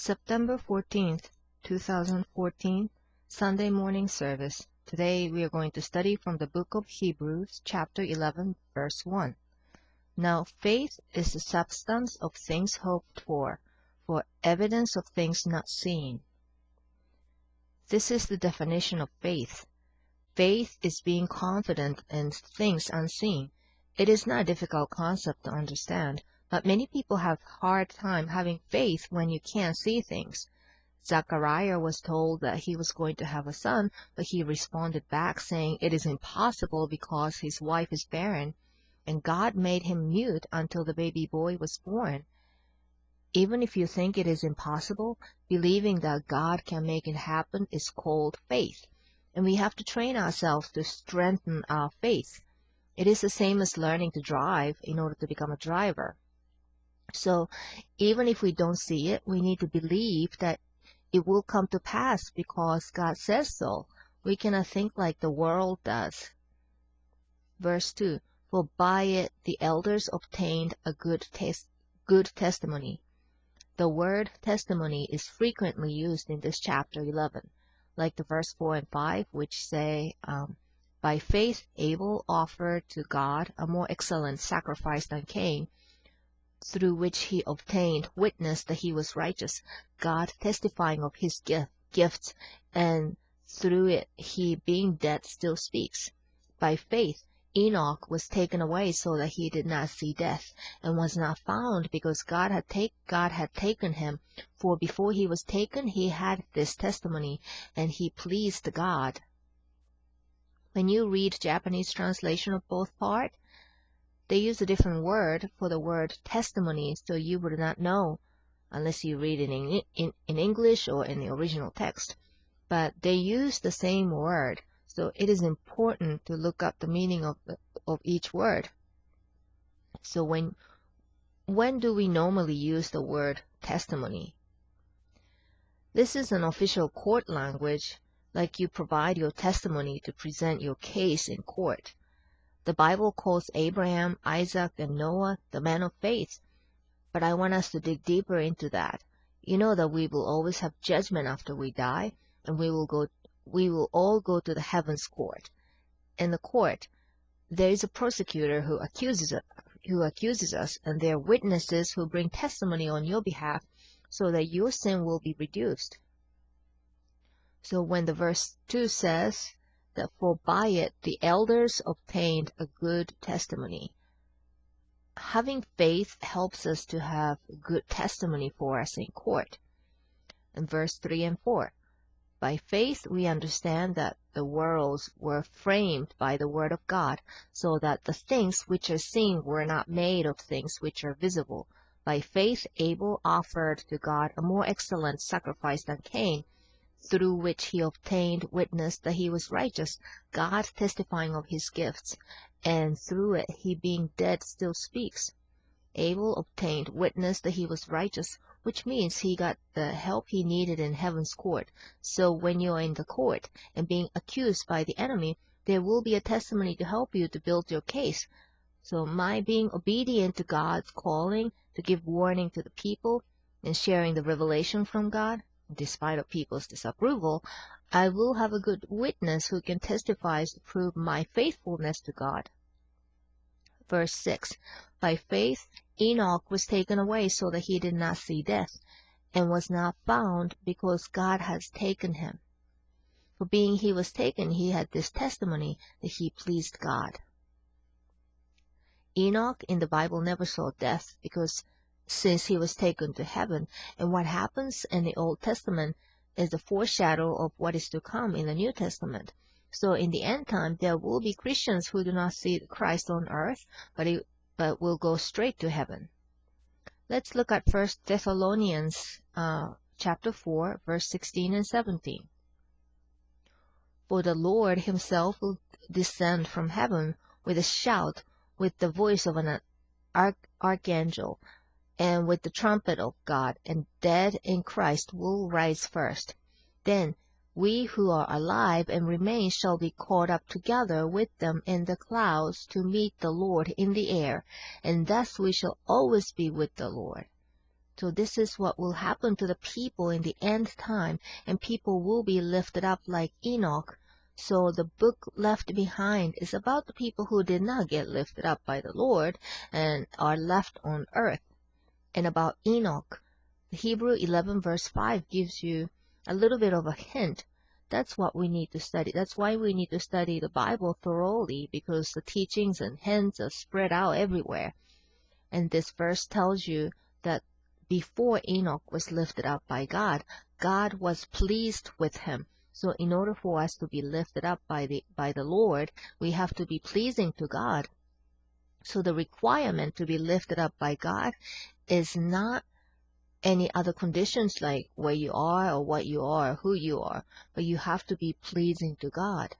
September 14th, 2014, Sunday morning service. Today we are going to study from the book of Hebrews, chapter 11, verse 1. Now faith is the substance of things hoped for evidence of things not seen. This is the definition of faith. Faith is being confident in things unseen. It is not a difficult concept to understand, but many people have a hard time having faith when you can't see things. Zachariah was told that he was going to have a son, but he responded back saying it is impossible because his wife is barren, and God made him mute until the baby boy was born. Even if you think it is impossible, believing that God can make it happen is called faith, and we have to train ourselves to strengthen our faith. It is the same as learning to drive in order to become a driver. So even if we don't see it, we need to believe that it will come to pass because God says so. We cannot think like the world does. Verse 2, for by it the elders obtained a good testimony. The word testimony is frequently used in this chapter 11, like the verse 4 and 5, which say, by faith Abel offered to God a more excellent sacrifice than Cain, through which he obtained witness that he was righteous, God testifying of his gifts, and through it he being dead still speaks. By faith Enoch was taken away so that he did not see death, and was not found because God had taken him. For before he was taken he had this testimony, and he pleased God. When you read Japanese translation of both parts, they use a different word for the word testimony, so you would not know unless you read it in English or in the original text. But they use the same word, so it is important to look up the meaning of each word. So when do we normally use the word testimony? This is an official court language, like you provide your testimony to present your case in court. The Bible calls Abraham, Isaac, and Noah the men of faith, but I want us to dig deeper into that. You know that we will always have judgment after we die, and we will all go to the heaven's court. In the court, there is a prosecutor who accuses us, and there are witnesses who bring testimony on your behalf so that your sin will be reduced. So when the verse 2 says that for by it the elders obtained a good testimony, having faith helps us to have a good testimony for us in court. In verse 3 and 4, by faith we understand that the worlds were framed by the word of God, so that the things which are seen were not made of things which are visible. By faith Abel offered to God a more excellent sacrifice than Cain, through which he obtained witness that he was righteous, God testifying of his gifts, and through it he being dead still speaks. Abel obtained witness that he was righteous, which means he got the help he needed in heaven's court. So when you are in the court and being accused by the enemy, there will be a testimony to help you to build your case. So my being obedient to God's calling to give warning to the people and sharing the revelation from God, despite of people's disapproval, I will have a good witness who can testify to prove my faithfulness to God. Verse 6, by faith Enoch was taken away so that he did not see death, and was not found because God has taken him. For being he was taken, he had this testimony that he pleased God. Enoch in the Bible never saw death since he was taken to heaven, and what happens in the Old Testament is the foreshadow of what is to come in the New Testament. So in the end time, there will be Christians who do not see Christ on earth, but will go straight to heaven. Let's look at 1 Thessalonians chapter 4, verse 16 and 17. For the Lord himself will descend from heaven with a shout, with the voice of an archangel, and with the trumpet of God, and dead in Christ will rise first. Then we who are alive and remain shall be caught up together with them in the clouds to meet the Lord in the air, and thus we shall always be with the Lord. So this is what will happen to the people in the end time, and people will be lifted up like Enoch. So the book left behind is about the people who did not get lifted up by the Lord and are left on earth. And about Enoch, Hebrew 11 verse 5 gives you a little bit of a hint. That's what we need to study. That's why we need to study the Bible thoroughly, because the teachings and hints are spread out everywhere. And this verse tells you that before Enoch was lifted up by God, God was pleased with him. So in order for us to be lifted up by the Lord, we have to be pleasing to God. So the requirement to be lifted up by God is not any other conditions like where you are or what you are or who you are, but you have to be pleasing to God.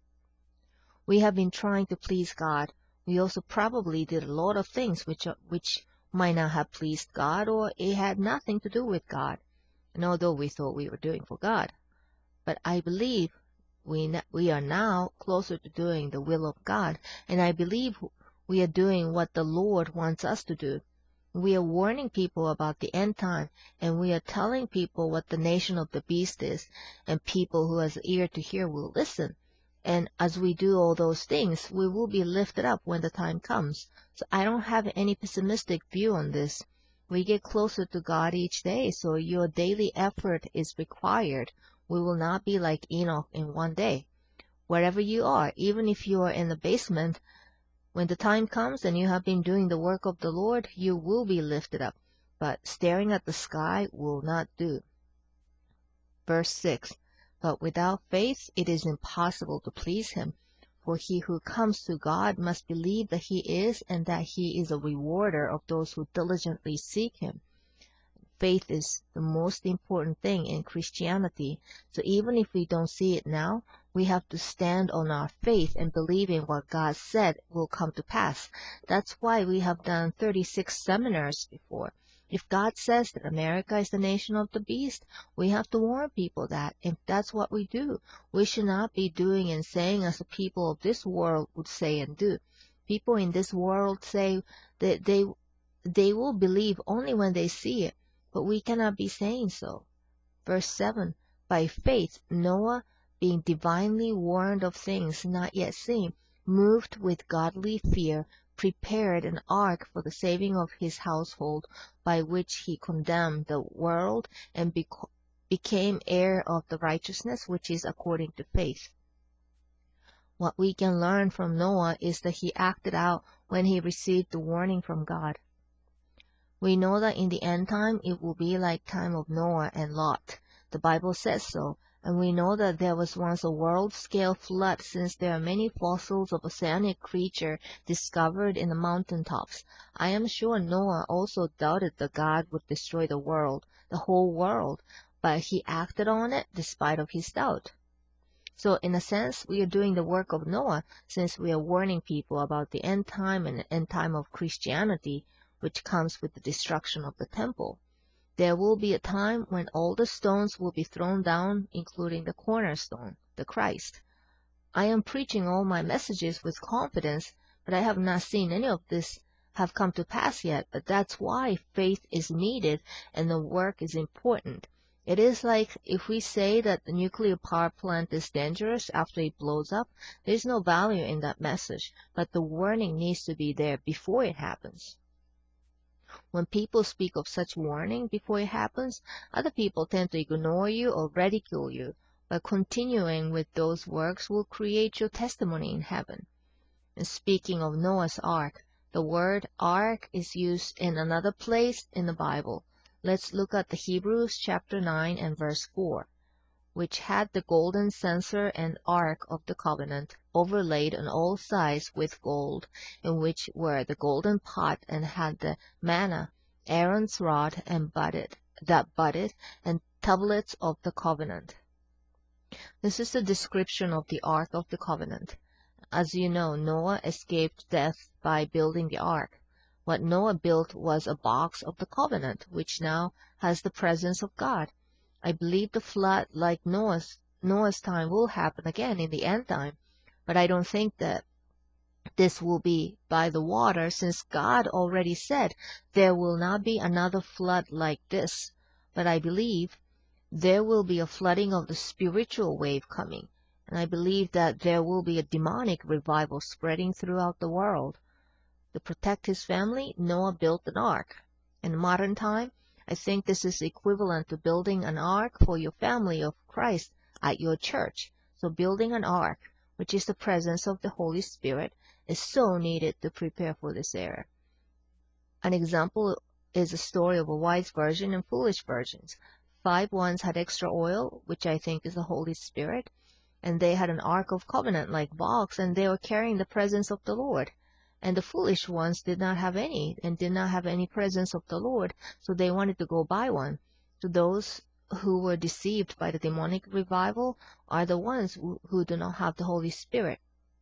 We have been trying to please God. We also probably did a lot of things which might not have pleased God, or it had nothing to do with God, and although we thought we were doing for God. But I believe we are now closer to doing the will of God, and I believe we are doing what the Lord wants us to do. We are warning people about the end time, and we are telling people what the nation of the beast is, and people who has ear to hear will listen. And as we do all those things, we will be lifted up when the time comes. So I don't have any pessimistic view on this. We get closer to God each day, so your daily effort is required. We will not be like Enoch in one day. Wherever you are, even if you are in the basement, when the time comes and you have been doing the work of the Lord, you will be lifted up. But staring at the sky will not do. Verse 6. But without faith it is impossible to please him. For he who comes to God must believe that he is, and that he is a rewarder of those who diligently seek him. Faith is the most important thing in Christianity. So even if we don't see it now, we have to stand on our faith and believe in what God said will come to pass. That's why we have done 36 seminars before. If God says that America is the nation of the beast, we have to warn people that. If that's what we do, we should not be doing and saying as the people of this world would say and do. People in this world say that they will believe only when they see it. But we cannot be saying so. Verse 7. By faith Noah, being divinely warned of things not yet seen, moved with godly fear, prepared an ark for the saving of his household, by which he condemned the world and became heir of the righteousness which is according to faith. What we can learn from Noah is that he acted out when he received the warning from God. We know that in the end time it will be like time of Noah and Lot. The Bible says so, and we know that there was once a world-scale flood, since there are many fossils of oceanic creature discovered in the mountain tops. I am sure Noah also doubted that God would destroy the world, the whole world, but he acted on it despite of his doubt. So in a sense, we are doing the work of Noah, since we are warning people about the end time and the end time of Christianity, which comes with the destruction of the temple. There will be a time when all the stones will be thrown down, including the cornerstone, the Christ. I am preaching all my messages with confidence, but I have not seen any of this have come to pass yet. But that's why faith is needed and the work is important. It is like if we say that the nuclear power plant is dangerous after it blows up, there's no value in that message, but the warning needs to be there before it happens. When people speak of such warning before it happens, other people tend to ignore you or ridicule you, but continuing with those works will create your testimony in heaven. And speaking of Noah's Ark, the word ark is used in another place in the Bible. Let's look at the Hebrews chapter 9 and verse 4. Which had the golden censer and ark of the covenant, overlaid on all sides with gold, in which were the golden pot, and had the manna, Aaron's rod, and budded, and tablets of the covenant. This is a description of the ark of the covenant. As you know, Noah escaped death by building the ark. What Noah built was a box of the covenant, which now has the presence of God. I believe the flood, like Noah's time, will happen again in the end time, but I don't think that This will be by the water, since God already said there will not be another flood like this. But I believe there will be a flooding of the spiritual wave coming. And I believe that there will be a demonic revival spreading throughout the world. To protect his family, Noah built an ark. In modern time, I think this is equivalent to building an ark for your family of Christ at your church. So building an ark, which is the presence of the Holy Spirit, is so needed to prepare for this era. An example is the story of a wise virgin and foolish virgins. 5 ones had extra oil, which I think is the Holy Spirit, and they had an Ark of Covenant-like box, and they were carrying the presence of the Lord. And the foolish ones did not have any, and did not have any presence of the Lord, so they wanted to go buy one. So those who were deceived by the demonic revival are the ones who do not have the Holy Spirit.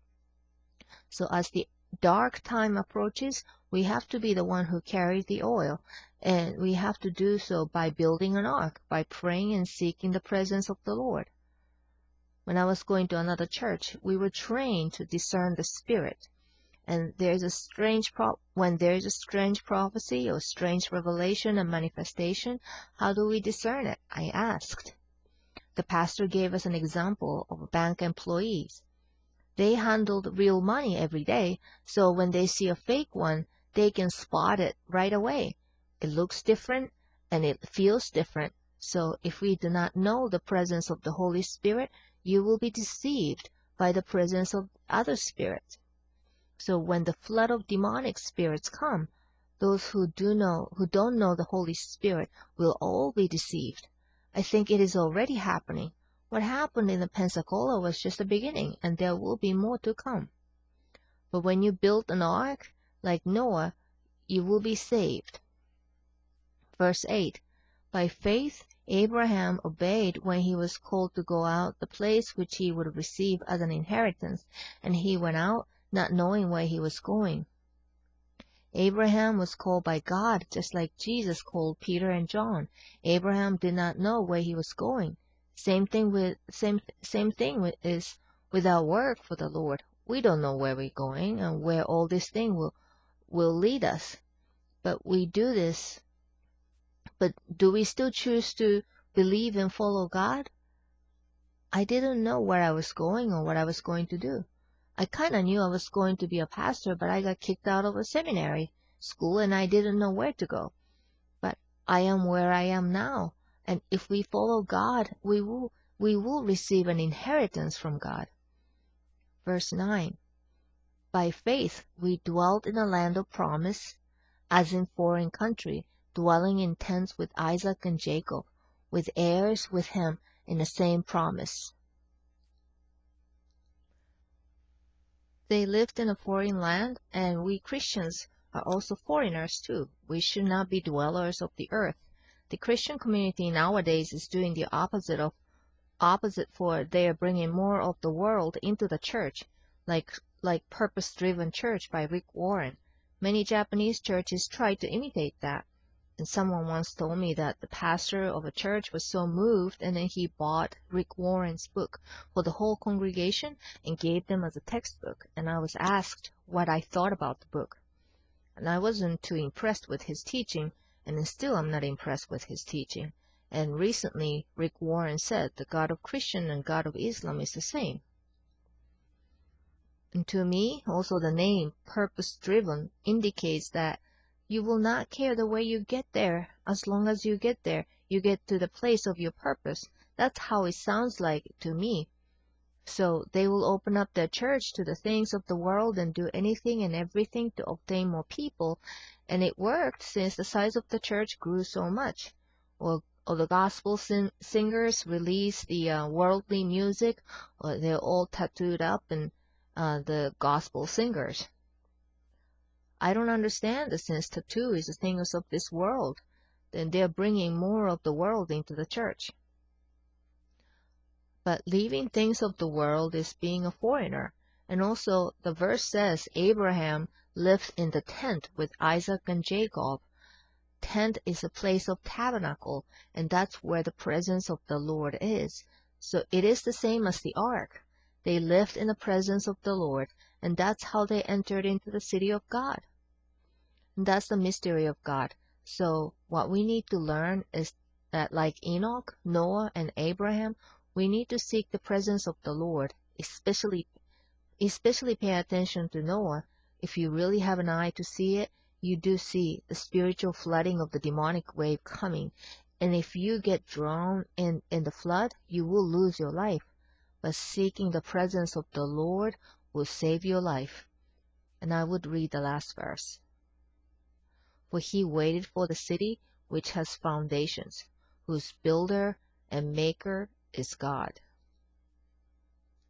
So as the dark time approaches, we have to be the one who carries the oil, and we have to do so by building an ark, by praying and seeking the presence of the Lord. When I was going to another church, we were trained to discern the Spirit. And when there is a strange prophecy or strange revelation and manifestation, how do we discern it? I asked. The pastor gave us an example of bank employees. They handled real money every day, so when they see a fake one, they can spot it right away. It looks different and it feels different. So if we do not know the presence of the Holy Spirit, you will be deceived by the presence of other spirits. So when the flood of demonic spirits come, those who don't know the Holy Spirit will all be deceived. I think it is already happening. What happened in the Pensacola was just the beginning, and there will be more to come. But when you build an ark, like Noah, you will be saved. Verse 8, by faith Abraham obeyed when he was called to go out the place which he would receive as an inheritance, and he went out, not knowing where he was going. Abraham was called by God, just like Jesus called Peter and John. Abraham did not know where he was going. Same thing is with our work for the Lord. We don't know where we're going and where all this thing will lead us. But we do this. But do we still choose to believe and follow God? I didn't know where I was going or what I was going to do. I kind of knew I was going to be a pastor, but I got kicked out of a seminary school and I didn't know where to go. But I am where I am now. And if we follow God, we will receive an inheritance from God. Verse 9. By faith we dwelt in a land of promise, as in foreign country, dwelling in tents with Isaac and Jacob, with heirs with him in the same promise. They lived in a foreign land, and we Christians are also foreigners too. We should not be dwellers of the earth. The Christian community nowadays is doing the opposite, for they are bringing more of the world into the church, like Purpose-Driven Church by Rick Warren. Many Japanese churches try to imitate that. And someone once told me that the pastor of a church was so moved, and then he bought Rick Warren's book for the whole congregation and gave them as a textbook. And I was asked what I thought about the book. And I wasn't too impressed with his teaching, and still I'm not impressed with his teaching. And recently, Rick Warren said the God of Christian and God of Islam is the same. And to me, also the name Purpose-Driven indicates that you will not care the way you get there. As long as you get there, you get to the place of your purpose. That's how it sounds like to me. So they will open up their church to the things of the world and do anything and everything to obtain more people. And it worked since the size of the church grew so much. Or the gospel singers release the worldly music, or they're all tattooed up and the gospel singers. I don't understand this, since tattoo is the things of this world. Then they're bringing more of the world into the church. But leaving things of the world is being a foreigner. And also the verse says Abraham lived in the tent with Isaac and Jacob. Tent is a place of tabernacle, and that's where the presence of the Lord is. So it is the same as the ark. They lived in the presence of the Lord, And that's how they entered into the city of God. And that's the mystery of God. So what we need to learn is that, like Enoch, Noah, and Abraham, we need to seek the presence of the Lord, especially pay attention to Noah. If you really have an eye to see it, you do see the spiritual flooding of the demonic wave coming. And if you get drowned in the flood, you will lose your life. But seeking the presence of the Lord will save your life. And I would read the last verse. For he waited for the city which has foundations, whose builder and maker is God.